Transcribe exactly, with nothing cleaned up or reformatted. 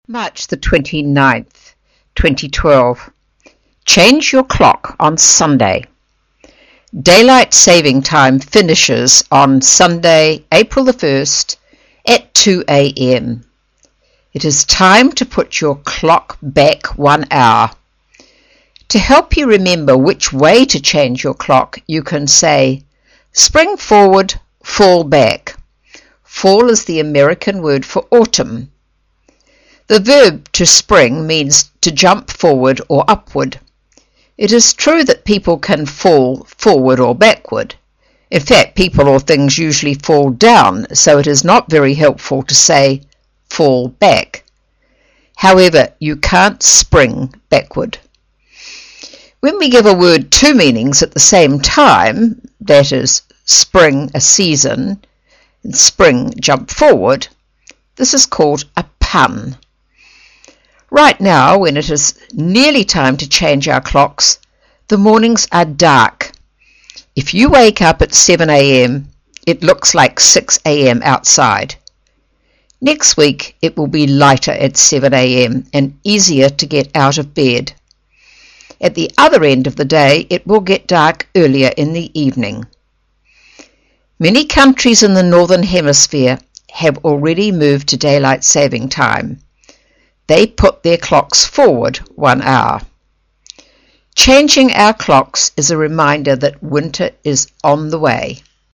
March the twenty-ninth, twenty twelve. Change your clock on Sunday. Daylight saving time finishes on Sunday, April the first at two a m It is time to put your clock back one hour. To help you remember which way to change your clock, you can say, spring forward, fall back. Fall is the American word for autumn. The verb to spring means to jump forward or upward. It is true that people can fall forward or backward. In fact, people or things usually fall down, so it is not very helpful to say fall back. However, you can't spring backward. When we give a word two meanings at the same time, that is, spring a season and spring jump forward, this is called a pun. Right now, when it is nearly time to change our clocks, the mornings are dark. If you wake up at seven a m, it looks like six a m outside. Next week, it will be lighter at seven a m and easier to get out of bed. At the other end of the day, it will get dark earlier in the evening. Many countries in the Northern Hemisphere have already moved to daylight saving time. They put their clocks forward one hour. Changing our clocks is a reminder that winter is on the way.